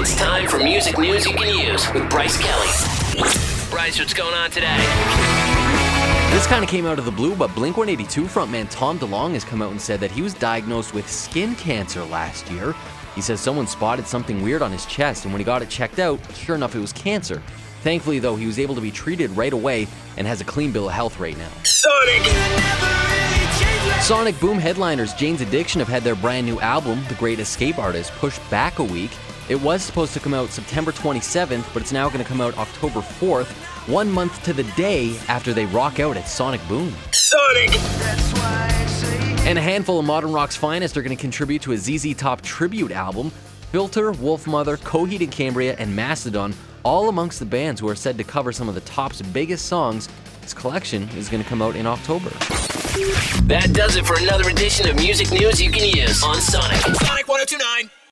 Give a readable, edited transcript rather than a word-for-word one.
It's time for music news you can use with Bryce Kelly. Bryce, what's going on today? This kind of came out of the blue, but Blink-182 frontman Tom DeLonge has come out and said that he was diagnosed with skin cancer last year. He says someone spotted something weird on his chest, and when he got it checked out, sure enough, it was cancer. Thankfully, though, he was able to be treated right away and has a clean bill of health right now. Sonic Boom headliners Jane's Addiction have had their brand new album, The Great Escape Artist, pushed back a week. It was supposed to come out September 27th, but it's now going to come out October 4th, 1 month to the day after they rock out at Sonic Boom. And a handful of modern rock's finest are going to contribute to a ZZ Top tribute album. Filter, Wolfmother, Coheed and Cambria, and Mastodon, all amongst the bands who are said to cover some of the Top's biggest songs. This collection is going to come out in October. That does it for another edition of Music News You Can Use on Sonic. Sonic 102.9.